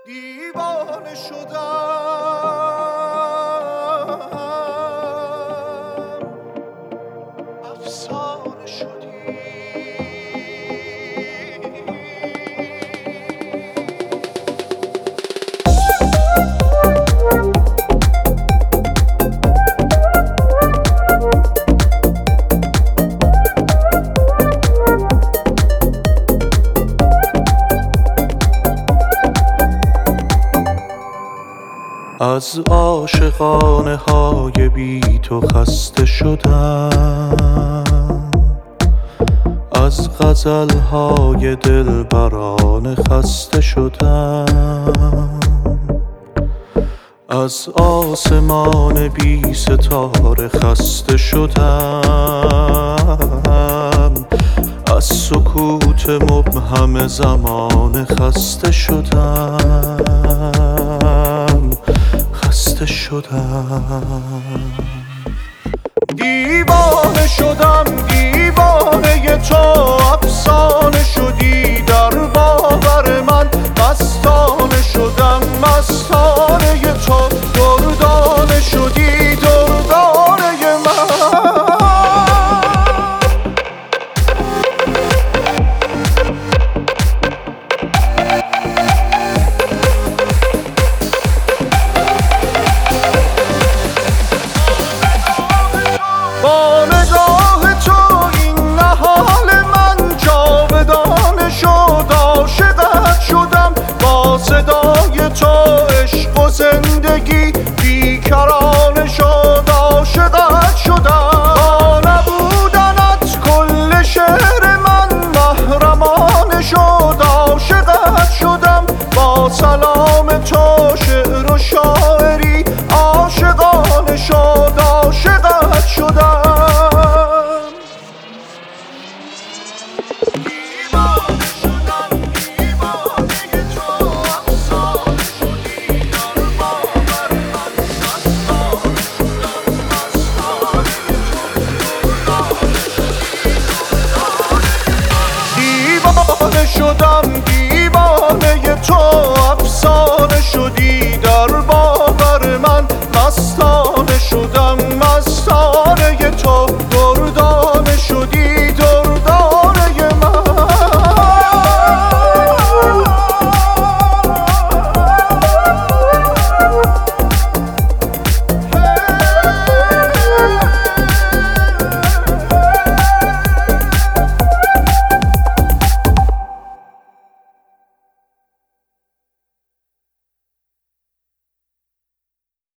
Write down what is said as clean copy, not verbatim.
دیوانه شدم، افسانه شدی. از عاشقانه های بی تو خسته شدم، از غزل های دلبرانه خسته شدم، از آسمان بی ستاره خسته شدم، از سکوت مبهم زمان خسته شدم، خسته شدم. دیوانه شدم، دیوانه تو، افسانه شدی در باور من. مستانه شدم، مستانه تو، دردانه شدی دردانه من. با نگاه تو این نهال من جاودانه شد. عاشقت شدم، با صدای تو عشق و زندگی بیکرانه شد. عاشقت شدم، با نبودنت کل شعر من محرمانه شد. عاشقت شدم، با سلام تو شعر و شاعری عاشقانه شد. عاشقت شدم. دیوانه شدم، دیوانه تو، افسانه شدی در باور من. مستانه